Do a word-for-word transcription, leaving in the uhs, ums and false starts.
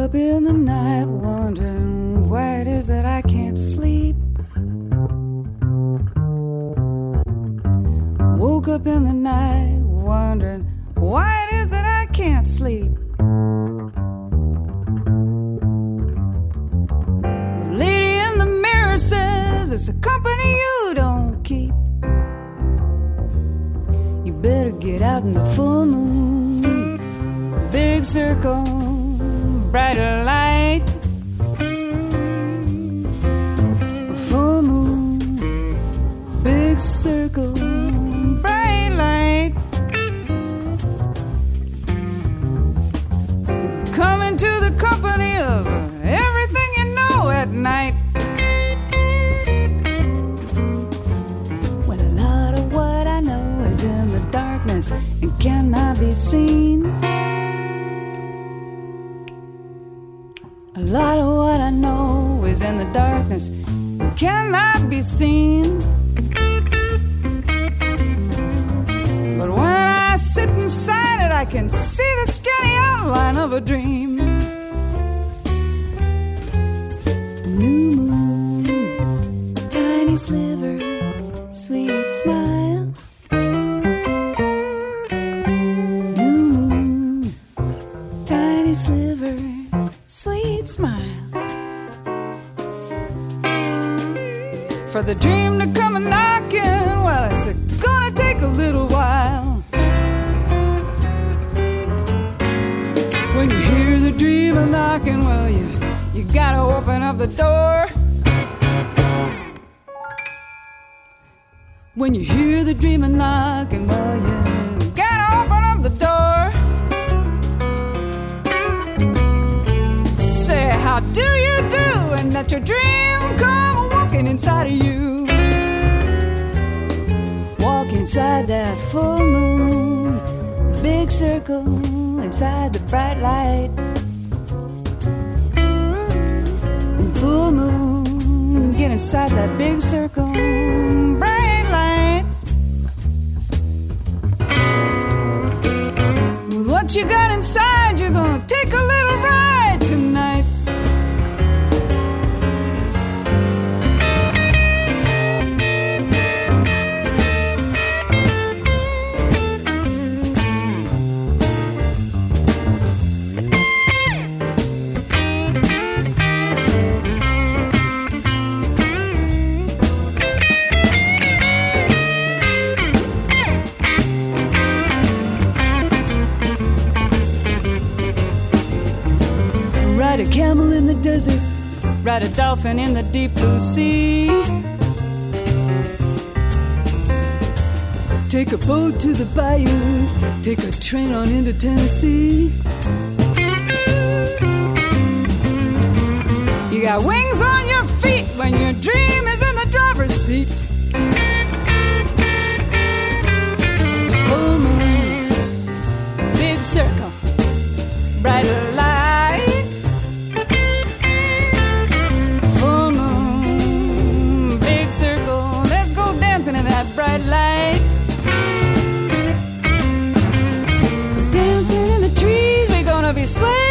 up in the night wondering why it is that I can't sleep. Woke up in the night wondering why it is that I can't sleep. The lady in the mirror says it's a company you don't keep. You better get out in the full moon, big circle, brighter light. Full moon, big circle, bright light. Come into the company of everything you know at night. When a lot of what I know is in the darkness and cannot be seen. A lot of what I know is in the darkness and cannot be seen. But when I sit inside it, I can see the skinny outline of a dream. New moon, tiny sliver, sweet smile. New moon, tiny sliver, sweet smile. For the dream to come a knocking, well, it's gonna take a little while. When you hear the dream a knocking, well, you, you gotta open up the door. When you hear the dream a knocking, well, you gotta open up the door. Say, how do you do? And let your dream come walking inside of you. Walk inside that full moon, big circle, inside the bright light. And full moon, get inside that big circle, bright light. With what you got inside, you're gonna take a little ride tonight. Ride a camel in the desert, ride a dolphin in the deep blue sea. Take a boat to the bayou, take a train on into Tennessee. You got wings on your feet when your dream is in the driver's seat. Full moon, big circle, brighter light. In that bright light, dancing in the trees, we're gonna be swaying.